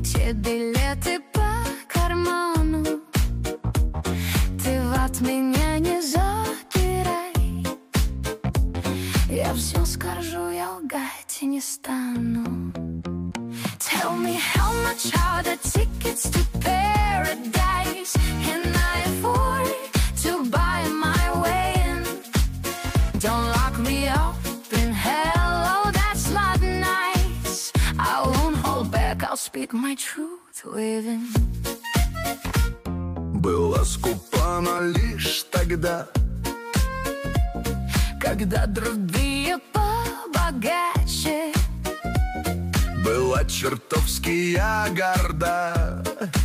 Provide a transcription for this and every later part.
Те билеты по карману, ты от меня не забирай. Я все скажу, я лгать не стану. Tell me how much are the tickets to paradise? Can I afford to buy my way in? Don't lock me up in hell, oh that's not nice. I won't hold back, I'll speak my truth within. Была скупа, но лишь тогда, когда другие побогаче. была чертовски я горда,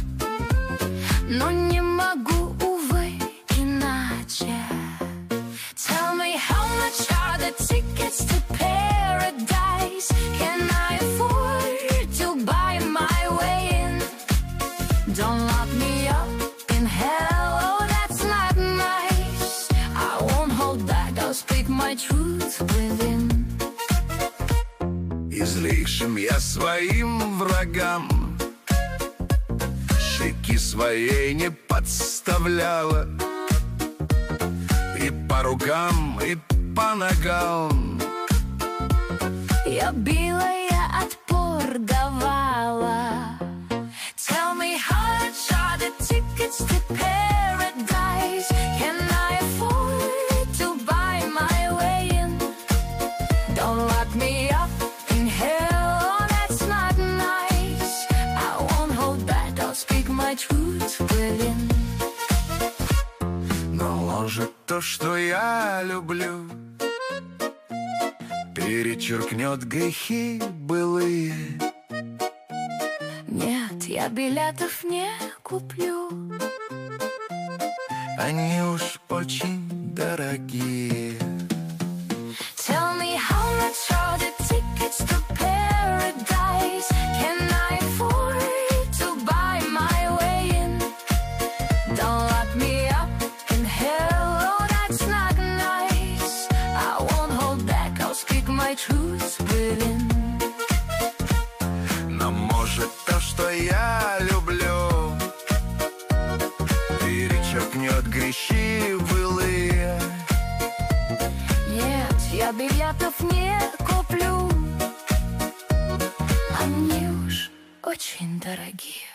но не могу, увы, иначе. Tell me how much are the tickets to paradise? Can I afford to buy my way in? Don't lock me up in hell, oh that's not nice. I won't hold back, I'll speak my truth within. и злейшим я своим врагам шейки своей не подставляла, и по рукам, и по ногам. Я била, я отпор давала. Tell me how much are the tickets to paradise? Can I afford to buy my way in? Don't lock me up in hell, oh that's not nice. I won't hold back, I'll speak my truth within. Но может то, что я люблю, перечеркнет грехи былые. Нет, я билетов не куплю. Они уж очень дорогие. Tell me how much are the tickets to paradise? Can I afford to buy my way in? Don't lock me up in hell, oh that's not nice. I won't hold back, I'll speak my truth within. Но может то, что я люблю, перечеркнет грехи былые. Нет, я билетов не куплю. Они уж очень дорогие.